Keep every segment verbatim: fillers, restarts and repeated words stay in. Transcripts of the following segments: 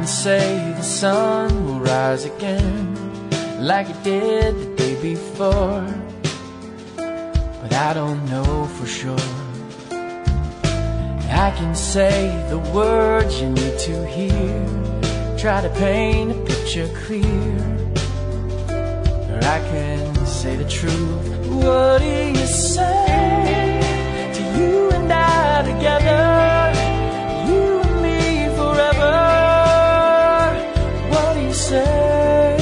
can say the sun will rise again like it did the day before, but I don't know for sure. I can say the words you need to hear, try to paint a picture clear, or I can say the truth. What do you say to you and I together, you and me forever? What do you say?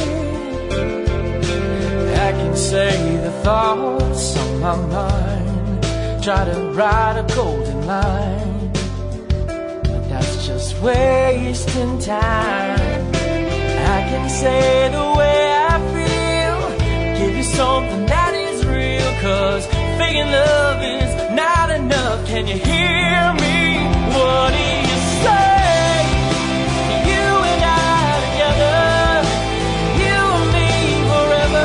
I can say the thoughts on my mind, try to write a golden line, but that's just wasting time. I can say the way I feel, give you something that is real, 'cause faking love is not enough. Can you hear me? What do you say? You and I together, you and me forever.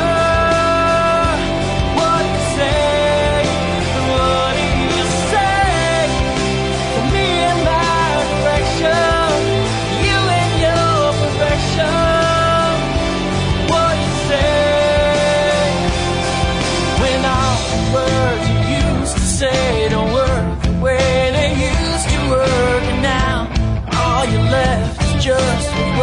What do you say? What do you say? For me and my direction, you and your perfection. What do you say? When all the words you used to say don't work the way they used to work, and now all you left is just